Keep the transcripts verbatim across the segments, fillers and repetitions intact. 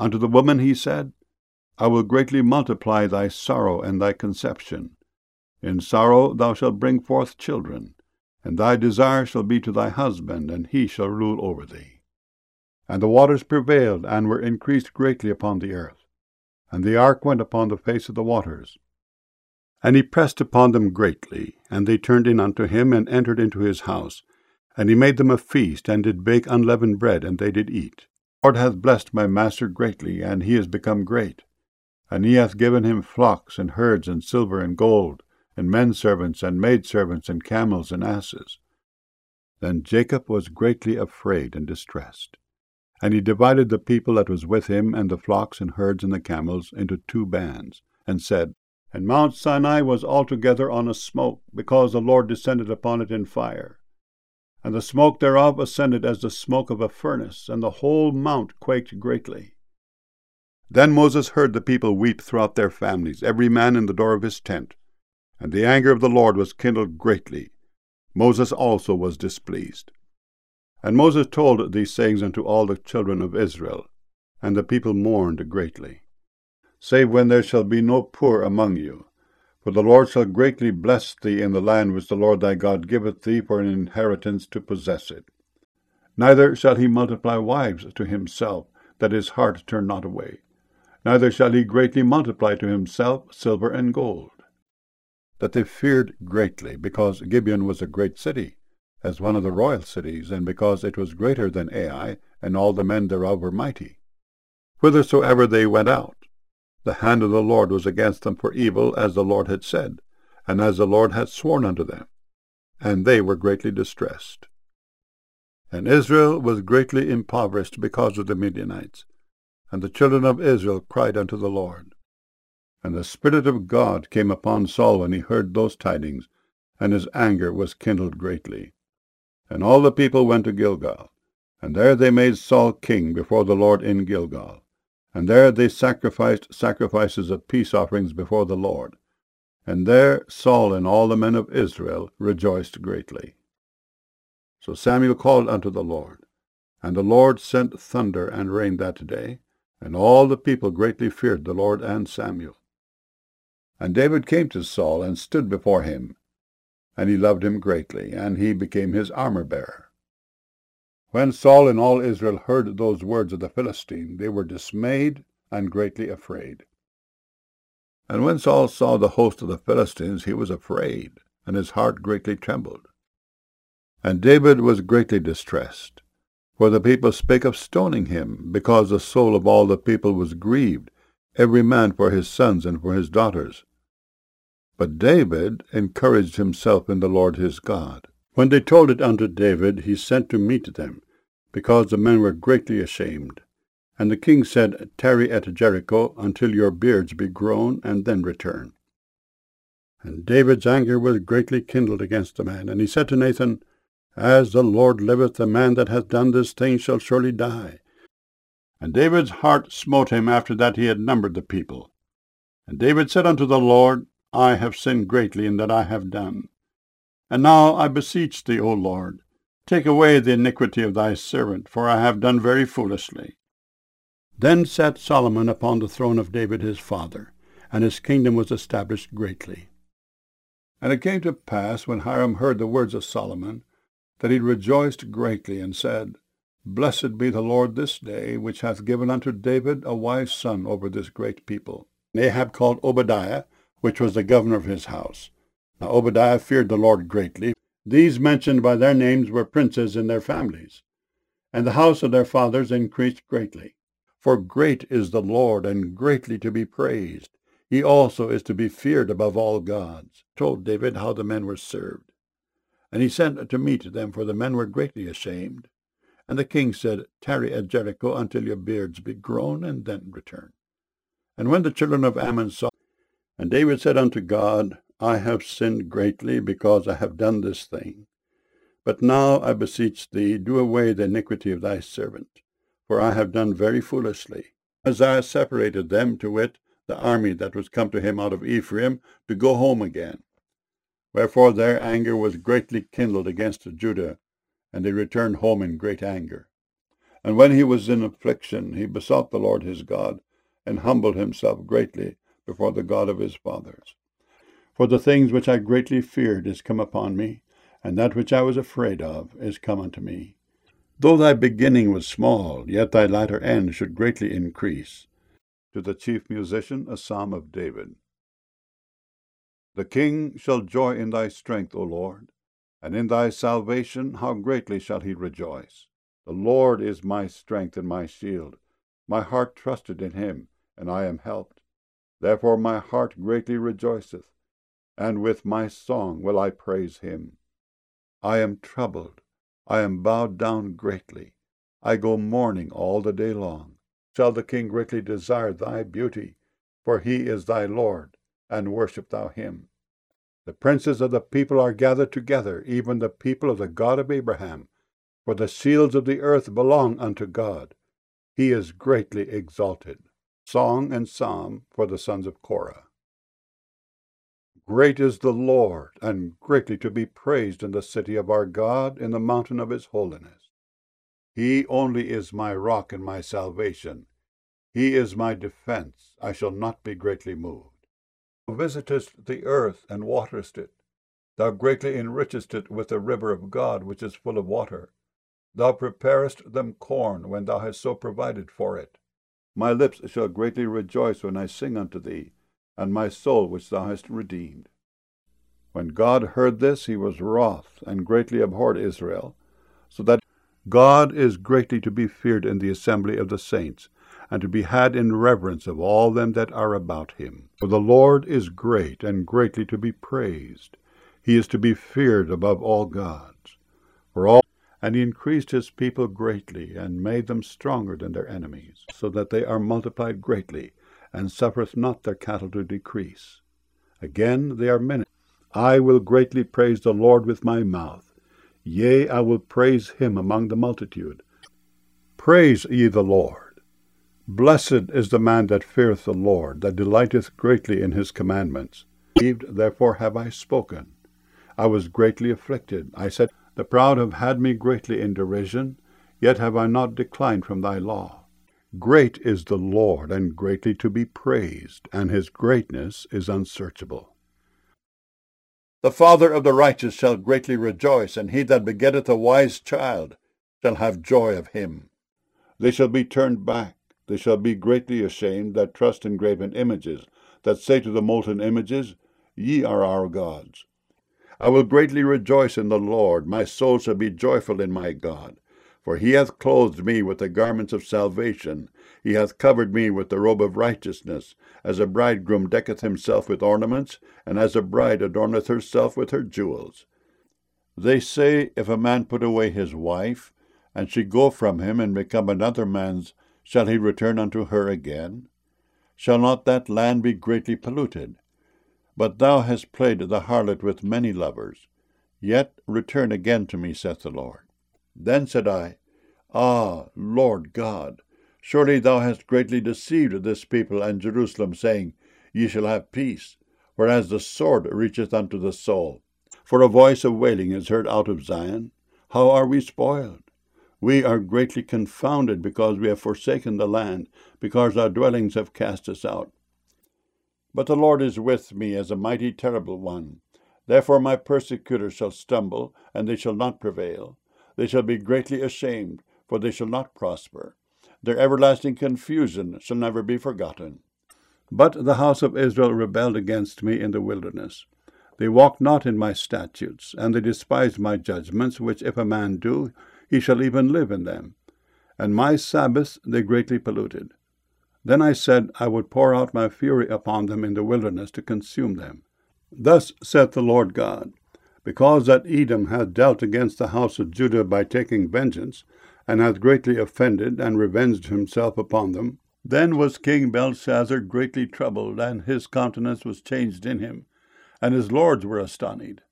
Unto the woman he said, I will greatly multiply thy sorrow and thy conception. In sorrow thou shalt bring forth children, and thy desire shall be to thy husband, and he shall rule over thee. And the waters prevailed, and were increased greatly upon the earth. And the ark went upon the face of the waters. And he pressed upon them greatly, and they turned in unto him, and entered into his house. And he made them a feast, and did bake unleavened bread, and they did eat. The Lord hath blessed my master greatly, and he is become great. And he hath given him flocks, and herds, and silver, and gold, and men servants, and maidservants, and camels, and asses. Then Jacob was greatly afraid and distressed. And he divided the people that was with him, and the flocks, and herds, and the camels, into two bands, and said, And Mount Sinai was altogether on a smoke, because the Lord descended upon it in fire. And the smoke thereof ascended as the smoke of a furnace, and the whole mount quaked greatly. Then Moses heard the people weep throughout their families, every man in the door of his tent. And the anger of the Lord was kindled greatly. Moses also was displeased. And Moses told these sayings unto all the children of Israel, and the people mourned greatly. Save when there shall be no poor among you. For the Lord shall greatly bless thee in the land which the Lord thy God giveth thee for an inheritance to possess it. Neither shall he multiply wives to himself, that his heart turn not away. Neither shall he greatly multiply to himself silver and gold. That they feared greatly, because Gibeon was a great city, as one of the royal cities, and because it was greater than Ai, and all the men thereof were mighty. Whithersoever they went out, the hand of the Lord was against them for evil, as the Lord had said, and as the Lord had sworn unto them, and they were greatly distressed. And Israel was greatly impoverished because of the Midianites, and the children of Israel cried unto the Lord. And the Spirit of God came upon Saul when he heard those tidings, and his anger was kindled greatly. And all the people went to Gilgal, and there they made Saul king before the Lord in Gilgal. And there they sacrificed sacrifices of peace offerings before the Lord. And there Saul and all the men of Israel rejoiced greatly. So Samuel called unto the Lord, and the Lord sent thunder and rain that day, and all the people greatly feared the Lord and Samuel. And David came to Saul, and stood before him, and he loved him greatly, and he became his armor-bearer. When Saul and all Israel heard those words of the Philistine, they were dismayed and greatly afraid. And when Saul saw the host of the Philistines, he was afraid, and his heart greatly trembled. And David was greatly distressed, for the people spake of stoning him, because the soul of all the people was grieved, every man for his sons and for his daughters. But David encouraged himself in the Lord his God. When they told it unto David, he sent to meet them, because the men were greatly ashamed. And the king said, Tarry at Jericho until your beards be grown, and then return. And David's anger was greatly kindled against the man, and he said to Nathan, As the Lord liveth, the man that hath done this thing shall surely die. And David's heart smote him after that he had numbered the people. And David said unto the Lord, I have sinned greatly in that I have done. And now I beseech thee, O Lord, take away the iniquity of thy servant, for I have done very foolishly. Then sat Solomon upon the throne of David his father, and his kingdom was established greatly. And it came to pass, when Hiram heard the words of Solomon, that he rejoiced greatly, and said, Blessed be the Lord this day, which hath given unto David a wise son over this great people. And Ahab called Obadiah, which was the governor of his house. Now Obadiah feared the Lord greatly. These mentioned by their names were princes in their families. And the house of their fathers increased greatly. For great is the Lord, and greatly to be praised. He also is to be feared above all gods. Told David how the men were served. And he sent to meet them, for the men were greatly ashamed. And the king said, Tarry at Jericho until your beards be grown, and then return. And when the children of Ammon saw, and David said unto God, I have sinned greatly, because I have done this thing. But now I beseech thee, do away the iniquity of thy servant, for I have done very foolishly. Uzziah separated them, to wit, the army that was come to him out of Ephraim, to go home again. Wherefore their anger was greatly kindled against Judah, and they returned home in great anger. And when he was in affliction, he besought the Lord his God, and humbled himself greatly before the God of his fathers. For the things which I greatly feared is come upon me, and that which I was afraid of is come unto me. Though thy beginning was small, yet thy latter end should greatly increase. To the chief musician, a psalm of David. The king shall joy in thy strength, O Lord, and in thy salvation how greatly shall he rejoice. The Lord is my strength and my shield. My heart trusted in him, and I am helped. Therefore my heart greatly rejoiceth, and with my song will I praise him. I am troubled, I am bowed down greatly. I go mourning all the day long. Shall the king greatly desire thy beauty? For he is thy Lord, and worship thou him. The princes of the people are gathered together, even the people of the God of Abraham. For the shields of the earth belong unto God. He is greatly exalted. Song and Psalm for the sons of Korah. Great is the Lord, and greatly to be praised in the city of our God, in the mountain of his holiness. He only is my rock and my salvation. He is my defense. I shall not be greatly moved. Thou visitest the earth and waterest it. Thou greatly enrichest it with the river of God, which is full of water. Thou preparest them corn when thou hast so provided for it. My lips shall greatly rejoice when I sing unto thee, and my soul which thou hast redeemed. When God heard this, he was wroth, and greatly abhorred Israel, so that God is greatly to be feared in the assembly of the saints, and to be had in reverence of all them that are about him. For the Lord is great, and greatly to be praised. He is to be feared above all gods. For all And he increased his people greatly, and made them stronger than their enemies, so that they are multiplied greatly, and suffereth not their cattle to decrease. Again they are many. I will greatly praise the Lord with my mouth. Yea, I will praise him among the multitude. Praise ye the Lord. Blessed is the man that feareth the Lord, that delighteth greatly in his commandments. Therefore have I spoken. I was greatly afflicted. I said, The proud have had me greatly in derision, yet have I not declined from thy law. Great is the Lord, and greatly to be praised, and his greatness is unsearchable. The father of the righteous shall greatly rejoice, and he that begetteth a wise child shall have joy of him. They shall be turned back, they shall be greatly ashamed, that trust in graven images, that say to the molten images, Ye are our gods. I will greatly rejoice in the Lord, my soul shall be joyful in my God. For he hath clothed me with the garments of salvation, he hath covered me with the robe of righteousness, as a bridegroom decketh himself with ornaments, and as a bride adorneth herself with her jewels. They say, If a man put away his wife, and she go from him, and become another man's, shall he return unto her again? Shall not that land be greatly polluted? But thou hast played the harlot with many lovers. Yet return again to me, saith the Lord. Then said I, Ah, Lord God, surely thou hast greatly deceived this people and Jerusalem, saying, Ye shall have peace, whereas the sword reacheth unto the soul. For a voice of wailing is heard out of Zion. How are we spoiled? We are greatly confounded, because we have forsaken the land, because our dwellings have cast us out. But the Lord is with me as a mighty terrible one. Therefore my persecutors shall stumble, and they shall not prevail. They shall be greatly ashamed, for they shall not prosper. Their everlasting confusion shall never be forgotten. But the house of Israel rebelled against me in the wilderness. They walked not in my statutes, and they despised my judgments, which if a man do, he shall even live in them. And my Sabbaths they greatly polluted. Then I said, I would pour out my fury upon them in the wilderness to consume them. Thus saith the Lord God, because that Edom hath dealt against the house of Judah by taking vengeance, and hath greatly offended and revenged himself upon them, then was King Belshazzar greatly troubled, and his countenance was changed in him, and his lords were astonished.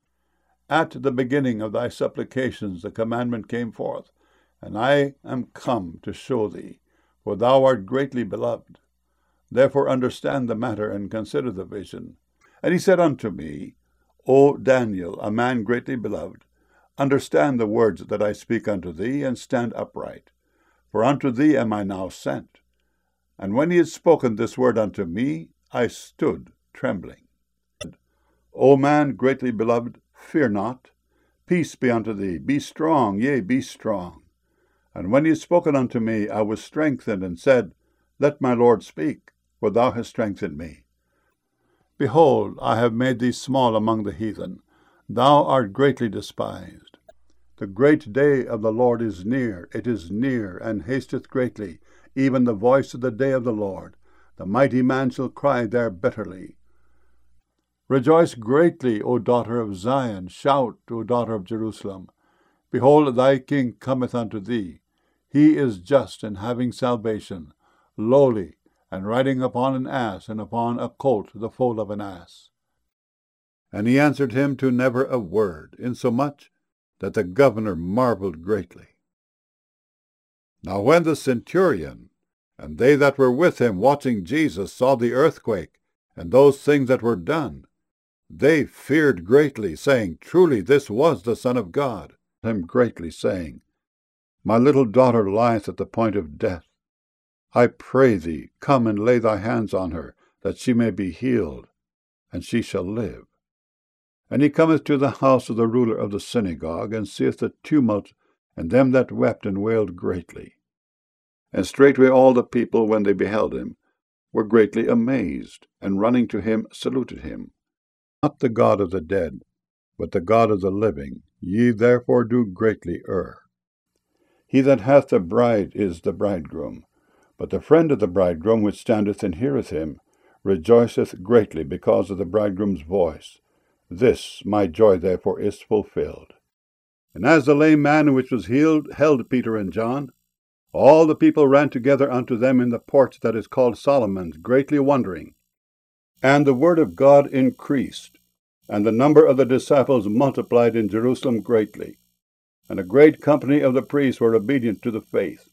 At the beginning of thy supplications the commandment came forth, and I am come to show thee, for thou art greatly beloved. Therefore understand the matter, and consider the vision. And he said unto me, O Daniel, a man greatly beloved, understand the words that I speak unto thee, and stand upright. for unto thee am I now sent. And when he had spoken this word unto me, I stood trembling. O man greatly beloved, fear not. Peace be unto thee. Be strong, yea, be strong. And when he had spoken unto me, I was strengthened, and said, Let my Lord speak, for thou hast strengthened me. Behold, I have made thee small among the heathen. Thou art greatly despised. The great day of the Lord is near. It is near, and hasteth greatly, even the voice of the day of the Lord. The mighty man shall cry there bitterly. Rejoice greatly, O daughter of Zion. Shout, O daughter of Jerusalem. Behold, thy king cometh unto thee. He is just and having salvation, lowly, and riding upon an ass, and upon a colt, the foal of an ass. And he answered him to never a word, insomuch that the governor marveled greatly. Now when the centurion and they that were with him watching Jesus saw the earthquake, and those things that were done, they feared greatly, saying, Truly this was the Son of God. Him greatly, saying, My little daughter lieth at the point of death. I pray thee, come and lay thy hands on her, that she may be healed, and she shall live. And he cometh to the house of the ruler of the synagogue, and seeth the tumult, and them that wept and wailed greatly. And straightway all the people, when they beheld him, were greatly amazed, and running to him saluted him. Not the God of the dead, but the God of the living, ye therefore do greatly err. He that hath a bride is the bridegroom, but the friend of the bridegroom which standeth and heareth him rejoiceth greatly because of the bridegroom's voice. This my joy therefore is fulfilled. And as the lame man which was healed held Peter and John, all the people ran together unto them in the porch that is called Solomon's, greatly wondering. And the word of God increased, and the number of the disciples multiplied in Jerusalem greatly, and a great company of the priests were obedient to the faith.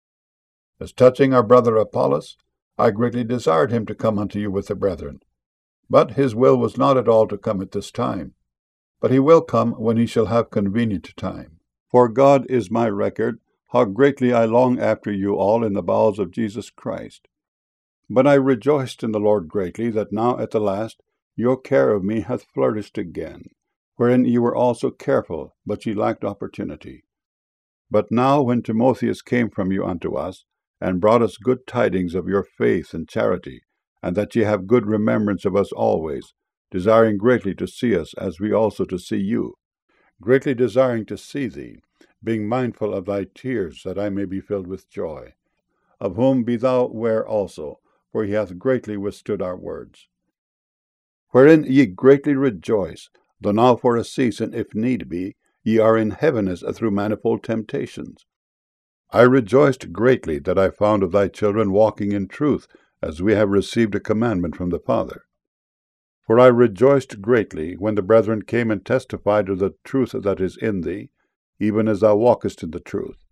As touching our brother Apollos, I greatly desired him to come unto you with the brethren. But his will was not at all to come at this time, but he will come when he shall have convenient time. For God is my record, how greatly I long after you all in the bowels of Jesus Christ. But I rejoiced in the Lord greatly, that now at the last your care of me hath flourished again, wherein ye were also careful, but ye lacked opportunity. But now when Timotheus came from you unto us, and brought us good tidings of your faith and charity, and that ye have good remembrance of us always, desiring greatly to see us, as we also to see you, greatly desiring to see thee, being mindful of thy tears, that I may be filled with joy. Of whom be thou ware also, for he hath greatly withstood our words. Wherein ye greatly rejoice, though now for a season, if need be, ye are in heaviness through manifold temptations. I rejoiced greatly that I found of thy children walking in truth, as we have received a commandment from the Father. For I rejoiced greatly when the brethren came and testified of the truth that is in thee, even as thou walkest in the truth.